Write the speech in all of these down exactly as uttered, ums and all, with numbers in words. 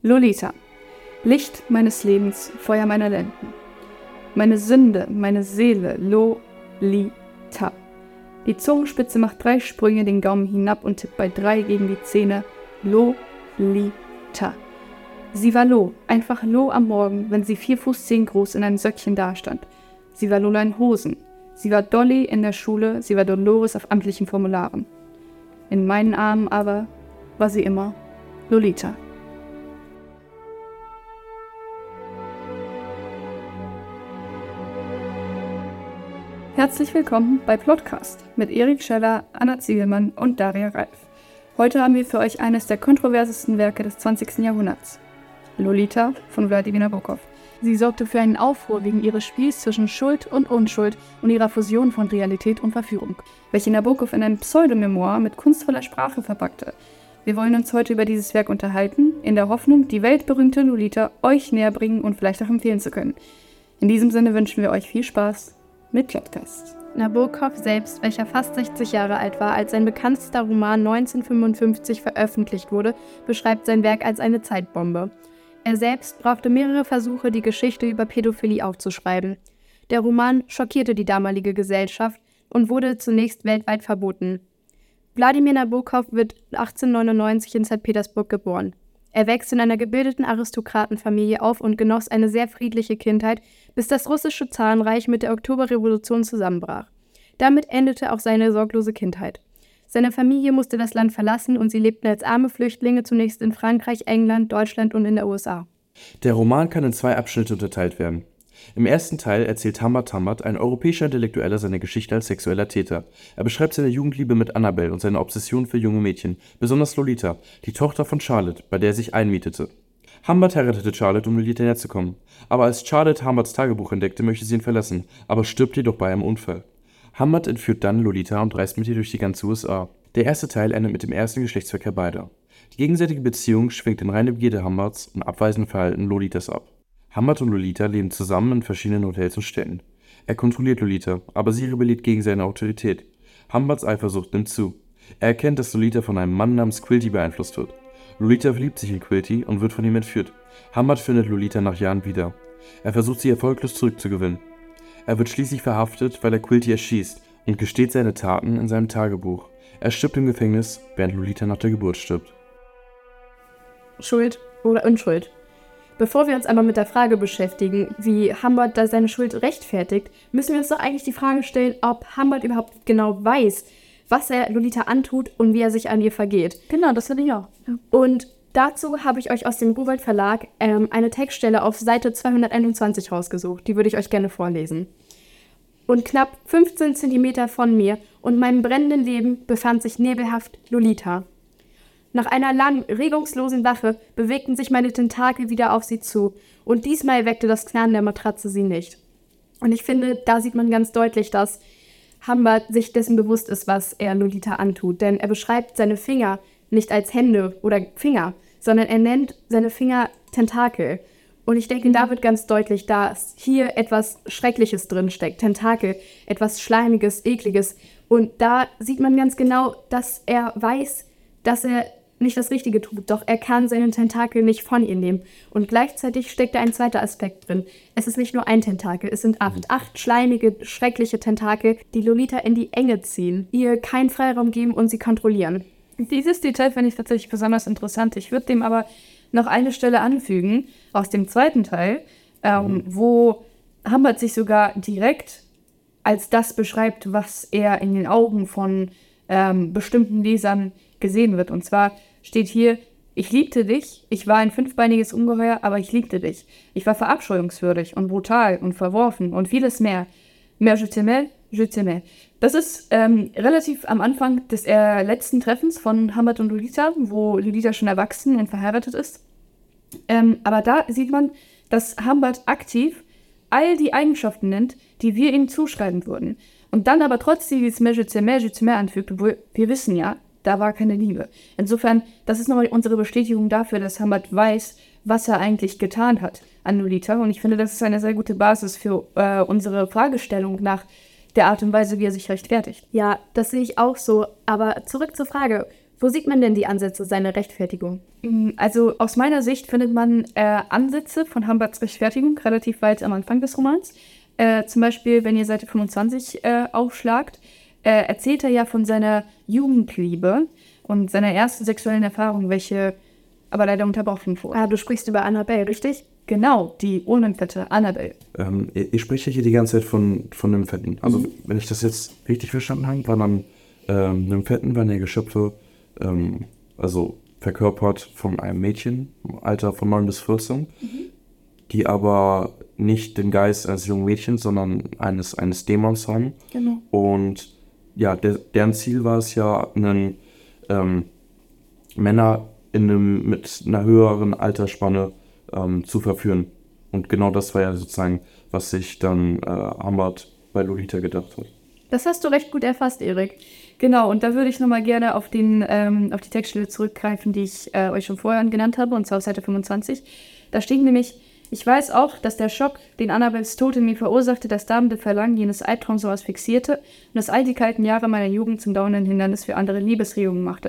Lolita, Licht meines Lebens, Feuer meiner Lenden. Meine Sünde, meine Seele, Lolita. Die Zungenspitze macht drei Sprünge den Gaumen hinab und tippt bei drei gegen die Zähne. Lolita. Sie war Lo, einfach Lo am Morgen, wenn sie vier Fuß zehn groß in einem Söckchen dastand. Sie war Lola in Hosen. Sie war Dolly in der Schule, sie war Dolores auf amtlichen Formularen. In meinen Armen aber war sie immer Lolita. Herzlich willkommen bei Plotcast mit Erik Scheller, Anna Ziegelmann und Daria Reif. Heute haben wir für euch eines der kontroversesten Werke des zwanzigsten Jahrhunderts. Lolita von Wladimir Nabokov. Sie sorgte für einen Aufruhr wegen ihres Spiels zwischen Schuld und Unschuld und ihrer Fusion von Realität und Verführung, welche Nabokov in einem Pseudomemoir mit kunstvoller Sprache verpackte. Wir wollen uns heute über dieses Werk unterhalten, in der Hoffnung, die weltberühmte Lolita euch näher bringen und vielleicht auch empfehlen zu können. In diesem Sinne wünschen wir euch viel Spaß mit Plotcast. Nabokov selbst, welcher fast sechzig Jahre alt war, als sein bekanntester Roman neunzehnhundertfünfundfünfzig veröffentlicht wurde, beschreibt sein Werk als eine Zeitbombe. Er selbst brauchte mehrere Versuche, die Geschichte über Pädophilie aufzuschreiben. Der Roman schockierte die damalige Gesellschaft und wurde zunächst weltweit verboten. Wladimir Nabokov wird achtzehnhundertneunundneunzig in Sankt Petersburg geboren. Er wächst in einer gebildeten Aristokratenfamilie auf und genoss eine sehr friedliche Kindheit, bis das russische Zarenreich mit der Oktoberrevolution zusammenbrach. Damit endete auch seine sorglose Kindheit. Seine Familie musste das Land verlassen und sie lebten als arme Flüchtlinge zunächst in Frankreich, England, Deutschland und in der U S A. Der Roman kann in zwei Abschnitte unterteilt werden. Im ersten Teil erzählt Hamad Hamad, ein europäischer Intellektueller, seine Geschichte als sexueller Täter. Er beschreibt seine Jugendliebe mit Annabelle und seine Obsession für junge Mädchen, besonders Lolita, die Tochter von Charlotte, bei der er sich einmietete. Hamad heiratete Charlotte, um Lolita herzukommen. Aber als Charlotte Hamads Tagebuch entdeckte, möchte sie ihn verlassen, aber stirbt jedoch bei einem Unfall. Hamad entführt dann Lolita und reist mit ihr durch die ganze U S A. Der erste Teil endet mit dem ersten Geschlechtsverkehr beider. Die gegenseitige Beziehung schwingt in reine Begierde Hamads und abweisende Verhalten Lolitas ab. Hamad und Lolita leben zusammen in verschiedenen Hotels und Städten. Er kontrolliert Lolita, aber sie rebelliert gegen seine Autorität. Hamads Eifersucht nimmt zu. Er erkennt, dass Lolita von einem Mann namens Quilty beeinflusst wird. Lolita verliebt sich in Quilty und wird von ihm entführt. Hamad findet Lolita nach Jahren wieder. Er versucht sie erfolglos zurückzugewinnen. Er wird schließlich verhaftet, weil er Quilty erschießt und gesteht seine Taten in seinem Tagebuch. Er stirbt im Gefängnis, während Lolita nach der Geburt stirbt. Schuld oder Unschuld? Bevor wir uns aber mit der Frage beschäftigen, wie Hamad da seine Schuld rechtfertigt, müssen wir uns doch eigentlich die Frage stellen, ob Hamad überhaupt genau weiß, was er Lolita antut und wie er sich an ihr vergeht. Genau, das finde ich auch. Ja. Und dazu habe ich euch aus dem Ruwald Verlag ähm, eine Textstelle auf Seite zweihunderteinundzwanzig rausgesucht. Die würde ich euch gerne vorlesen. Und knapp fünfzehn Zentimeter von mir und meinem brennenden Leben befand sich nebelhaft Lolita. Nach einer langen, regungslosen Wache bewegten sich meine Tentakel wieder auf sie zu und diesmal weckte das Knarren der Matratze sie nicht. Und ich finde, da sieht man ganz deutlich, dass Hamad sich dessen bewusst ist, was er Lolita antut. Denn er beschreibt seine Finger nicht als Hände oder Finger, sondern er nennt seine Finger Tentakel. Und ich denke, da wird ganz deutlich, dass hier etwas Schreckliches drinsteckt. Tentakel, etwas Schleimiges, Ekliges. Und da sieht man ganz genau, dass er weiß, dass er nicht das Richtige tut, doch er kann seinen Tentakel nicht von ihr nehmen. Und gleichzeitig steckt da ein zweiter Aspekt drin. Es ist nicht nur ein Tentakel, es sind acht. Acht schleimige, schreckliche Tentakel, die Lolita in die Enge ziehen, ihr keinen Freiraum geben und sie kontrollieren. Dieses Detail finde ich tatsächlich besonders interessant. Ich würde dem aber noch eine Stelle anfügen, aus dem zweiten Teil, ähm, wo Hamad sich sogar direkt als das beschreibt, was er in den Augen von ähm, bestimmten Lesern gesehen wird. Und zwar steht hier: Ich liebte dich, ich war ein fünfbeiniges Ungeheuer, aber ich liebte dich. Ich war verabscheuungswürdig und brutal und verworfen und vieles mehr. Mais je t'aimais, je t'aimais. Das ist ähm, relativ am Anfang des äh, letzten Treffens von Hamad und Lolita, wo Lolita schon erwachsen und verheiratet ist. Ähm, aber da sieht man, dass Hamad aktiv all die Eigenschaften nennt, die wir ihm zuschreiben würden. Und dann aber trotzdem dieses Mais je t'aimais, je t'aimais anfügt, obwohl wir wissen ja, da war keine Liebe. Insofern, das ist nochmal unsere Bestätigung dafür, dass Hamad weiß, was er eigentlich getan hat an Lolita. Und ich finde, das ist eine sehr gute Basis für äh, unsere Fragestellung nach der Art und Weise, wie er sich rechtfertigt. Ja, das sehe ich auch so. Aber zurück zur Frage, Wo sieht man denn die Ansätze seiner Rechtfertigung? Also aus meiner Sicht findet man äh, Ansätze von Humberts Rechtfertigung relativ weit am Anfang des Romans. Äh, zum Beispiel, wenn ihr Seite fünfundzwanzig äh, aufschlagt, äh, erzählt er ja von seiner Jugendliebe und seiner ersten sexuellen Erfahrung, welche aber leider unterbrochen wurde. Ah, du sprichst über Annabelle, richtig? Genau, die unentfette Annabelle. Ähm, ich, ich spreche hier die ganze Zeit von, von Nymphetten. Also, mhm. wenn ich das jetzt richtig verstanden habe, waren dann ähm, Nymphetten, waren ja Geschöpfe, ähm, also verkörpert von einem Mädchen im Alter von neun bis vierzehn, mhm. die aber nicht den Geist eines jungen Mädchens, sondern eines, eines Dämons haben. Genau. Und ja, der, deren Ziel war es ja, einen ähm, Männer in einem, mit einer höheren Altersspanne ähm, zu verführen. Und genau das war ja sozusagen, was sich dann äh, Humbert bei Lolita gedacht hat. Das hast du recht gut erfasst, Erik. Genau, und da würde ich nochmal gerne auf, den, ähm, auf die Textstelle zurückgreifen, die ich äh, euch schon vorher genannt habe, und zwar auf Seite fünfundzwanzig. Da steht nämlich: Ich weiß auch, dass der Schock, den Annabels Tod in mir verursachte, das darbende Verlangen jenes Albtraums so asphyxierte und dass all die kalten Jahre meiner Jugend zum dauernden Hindernis für andere Liebesregungen machte.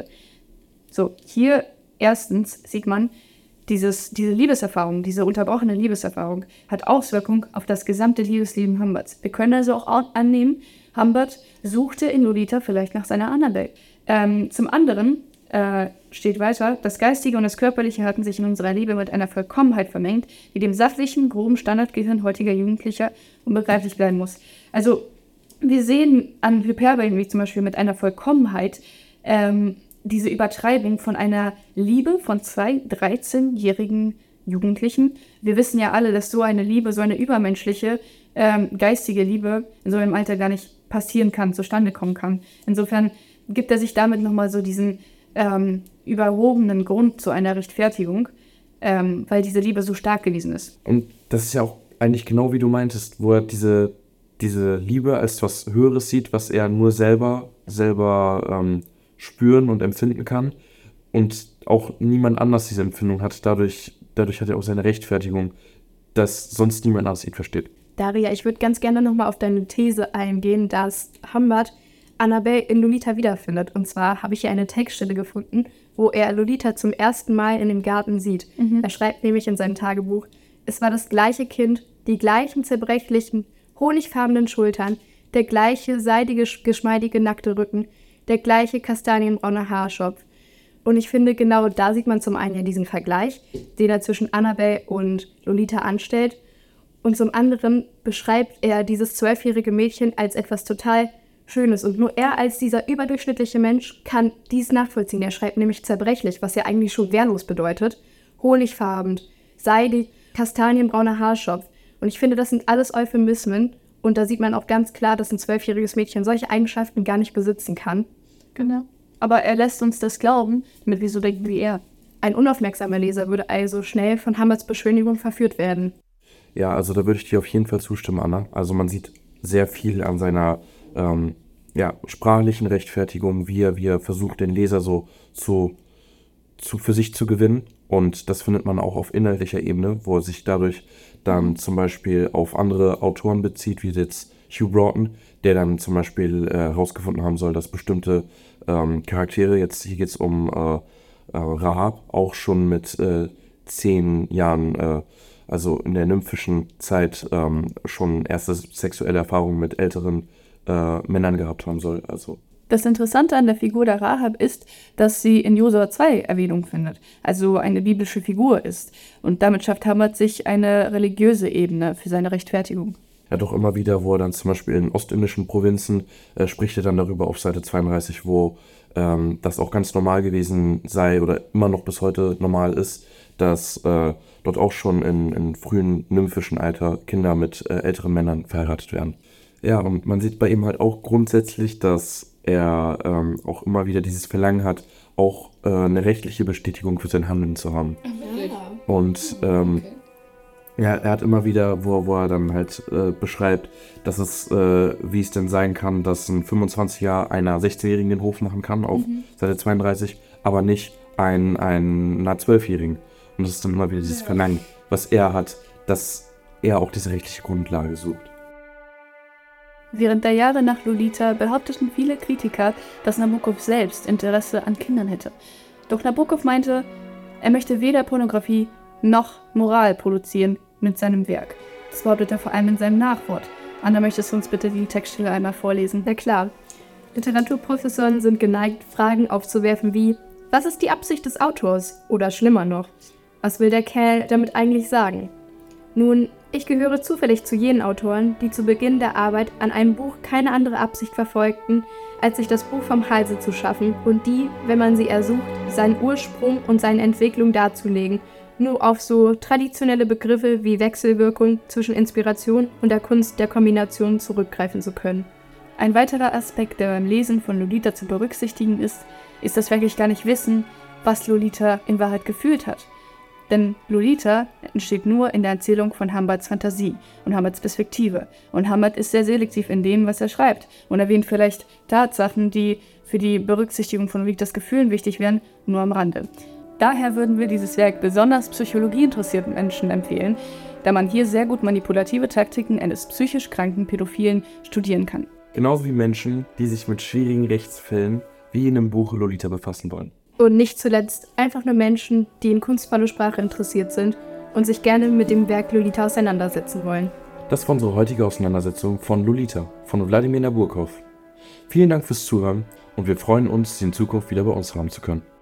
So, hier erstens sieht man, dieses, diese Liebeserfahrung, diese unterbrochene Liebeserfahrung hat Auswirkung auf das gesamte Liebesleben Humberts. Wir können also auch annehmen, Humbert suchte in Lolita vielleicht nach seiner Annabelle. Ähm, zum anderen äh, steht weiter: Das Geistige und das Körperliche hatten sich in unserer Liebe mit einer Vollkommenheit vermengt, die dem sachlichen, groben Standardgehirn heutiger Jugendlicher unbegreiflich bleiben muss. Also wir sehen an Hyperbeln wie zum Beispiel mit einer Vollkommenheit ähm, diese Übertreibung von einer Liebe von zwei dreizehnjährigen Jugendlichen. Wir wissen ja alle, dass so eine Liebe, so eine übermenschliche, ähm, geistige Liebe in so einem Alter gar nicht passieren kann, zustande kommen kann. Insofern gibt er sich damit nochmal so diesen ähm, überhobenen Grund zu einer Rechtfertigung, ähm, weil diese Liebe so stark gewesen ist. Und das ist ja auch eigentlich genau wie du meintest, wo er diese, diese Liebe als was Höheres sieht, was er nur selber, selber ähm, spüren und empfinden kann und auch niemand anders diese Empfindung hat. Dadurch, dadurch hat er auch seine Rechtfertigung, dass sonst niemand anders ihn versteht. Daria, ich würde ganz gerne nochmal auf deine These eingehen, dass Humbert Annabelle in Lolita wiederfindet. Und zwar habe ich hier eine Textstelle gefunden, wo er Lolita zum ersten Mal in dem Garten sieht. Mhm. Er schreibt nämlich in seinem Tagebuch: Es war das gleiche Kind, die gleichen zerbrechlichen, honigfarbenen Schultern, der gleiche seidige, geschmeidige, nackte Rücken, der gleiche kastanienbraune Haarschopf. Und ich finde, genau da sieht man zum einen ja diesen Vergleich, den er zwischen Annabelle und Lolita anstellt. Und zum anderen beschreibt er dieses zwölfjährige Mädchen als etwas total Schönes. Und nur er als dieser überdurchschnittliche Mensch kann dies nachvollziehen. Er schreibt nämlich zerbrechlich, was ja eigentlich schon wehrlos bedeutet. Honigfarben, seidig, kastanienbrauner Haarschopf. Und ich finde, das sind alles Euphemismen. Und da sieht man auch ganz klar, dass ein zwölfjähriges Mädchen solche Eigenschaften gar nicht besitzen kann. Genau. Aber er lässt uns das glauben, damit wir so denken wie er. Ein unaufmerksamer Leser würde also schnell von Humberts Beschönigung verführt werden. Ja, also da würde ich dir auf jeden Fall zustimmen, Anna. Also man sieht sehr viel an seiner ähm, ja, sprachlichen Rechtfertigung, wie er, wie er versucht, den Leser so zu, zu für sich zu gewinnen. Und das findet man auch auf inhaltlicher Ebene, wo er sich dadurch dann zum Beispiel auf andere Autoren bezieht, wie jetzt Hugh Broughton, der dann zum Beispiel äh, herausgefunden haben soll, dass bestimmte ähm, Charaktere, jetzt hier geht es um äh, äh, Rahab, auch schon mit äh, zehn Jahren, äh, also in der nymphischen Zeit, ähm, schon erste sexuelle Erfahrungen mit älteren äh, Männern gehabt haben soll. Also das Interessante an der Figur der Rahab ist, dass sie in Josua zwei Erwähnung findet, also eine biblische Figur ist. Und damit schafft Humbert sich eine religiöse Ebene für seine Rechtfertigung. Ja, doch immer wieder, wo er dann zum Beispiel in ostindischen Provinzen äh, spricht er dann darüber auf Seite zweiunddreißig, wo ähm, das auch ganz normal gewesen sei oder immer noch bis heute normal ist, dass äh, dort auch schon in, in frühen nymphischen Alter Kinder mit äh, älteren Männern verheiratet werden. Ja, und man sieht bei ihm halt auch grundsätzlich, dass er ähm, auch immer wieder dieses Verlangen hat, auch äh, eine rechtliche Bestätigung für sein Handeln zu haben. Ja. Und ähm, ja, er hat immer wieder, wo, wo er dann halt äh, beschreibt, dass es, äh, wie es denn sein kann, dass ein fünfundzwanzigjähriger einer sechzehnjährigen den Hof machen kann, auf mhm. Seite zweiunddreißig, aber nicht ein, ein, einer zwölfjährigen. Und das ist dann immer wieder dieses ja. Verlangen, was er hat, dass er auch diese rechtliche Grundlage sucht. Während der Jahre nach Lolita behaupteten viele Kritiker, dass Nabokov selbst Interesse an Kindern hätte. Doch Nabokov meinte, er möchte weder Pornografie noch Moral produzieren mit seinem Werk. Das behauptet er vor allem in seinem Nachwort. Anna, möchtest du uns bitte die Textstelle einmal vorlesen? Na klar. Literaturprofessoren sind geneigt, Fragen aufzuwerfen wie: Was ist die Absicht des Autors? Oder schlimmer noch, was will der Kerl damit eigentlich sagen? Nun, ich gehöre zufällig zu jenen Autoren, die zu Beginn der Arbeit an einem Buch keine andere Absicht verfolgten, als sich das Buch vom Halse zu schaffen und die, wenn man sie ersucht, seinen Ursprung und seine Entwicklung darzulegen, nur auf so traditionelle Begriffe wie Wechselwirkung zwischen Inspiration und der Kunst der Kombination zurückgreifen zu können. Ein weiterer Aspekt, der beim Lesen von Lolita zu berücksichtigen ist, ist das wirklich gar nicht wissen, was Lolita in Wahrheit gefühlt hat. Denn Lolita entsteht nur in der Erzählung von Humberts Fantasie und Humberts Perspektive. Und Humbert ist sehr selektiv in dem, was er schreibt und erwähnt vielleicht Tatsachen, die für die Berücksichtigung von Lolitas Gefühlen wichtig wären, nur am Rande. Daher würden wir dieses Werk besonders psychologieinteressierten Menschen empfehlen, da man hier sehr gut manipulative Taktiken eines psychisch kranken Pädophilen studieren kann. Genauso wie Menschen, die sich mit schwierigen Rechtsfällen wie in dem Buch Lolita befassen wollen. Und nicht zuletzt einfach nur Menschen, die in kunstvolle Sprache interessiert sind und sich gerne mit dem Werk Lolita auseinandersetzen wollen. Das war unsere heutige Auseinandersetzung von Lolita von Wladimir Nabokov. Vielen Dank fürs Zuhören und wir freuen uns, Sie in Zukunft wieder bei uns haben zu können.